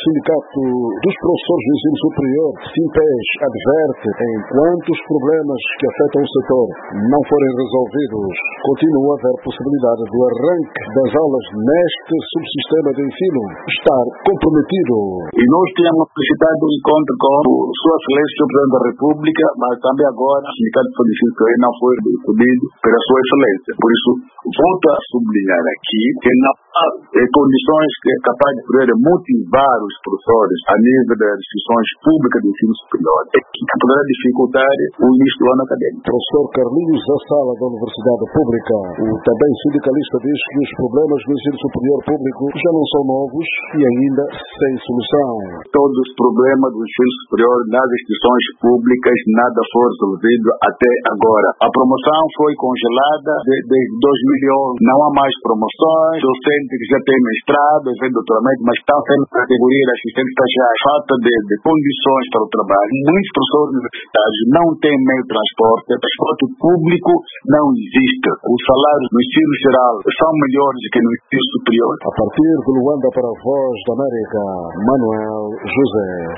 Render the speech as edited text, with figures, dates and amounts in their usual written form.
Sindicato dos Professores do Ensino Superior, SINPES, adverte enquanto os problemas que afetam o setor não forem resolvidos, continua a haver possibilidade do arranque das aulas neste subsistema de ensino estar comprometido. E nós tínhamos solicitado um encontro com Sua Excelência, o Presidente da República, mas também agora o Sindicato de Ensino Superior não foi recebido pela Sua Excelência. Por isso, volto a sublinhar aqui que não há condições que é capaz de poder motivar os professores a nível das instituições públicas de ensino superior, que poderá dificultar o início do ano acadêmico. Professor Carlinhos Zassala, da Universidade Pública, o também sindicalista, diz que os problemas do ensino superior público já não são novos e ainda sem solução. Todos os problemas do ensino superior nas instituições públicas nada foi resolvido até agora. A promoção foi congelada desde 2011. Não há mais promoções, docentes que já têm mestrado, já têm doutoramento, mas estão sendo categoria de assistentes estagiários. Falta de condições para o trabalho. Muitos professores universitários não têm meio de transporte. O transporte público não existe. Os salários no ensino geral são melhores que no ensino superior. A partir de Luanda para a Voz da América, Manuel José.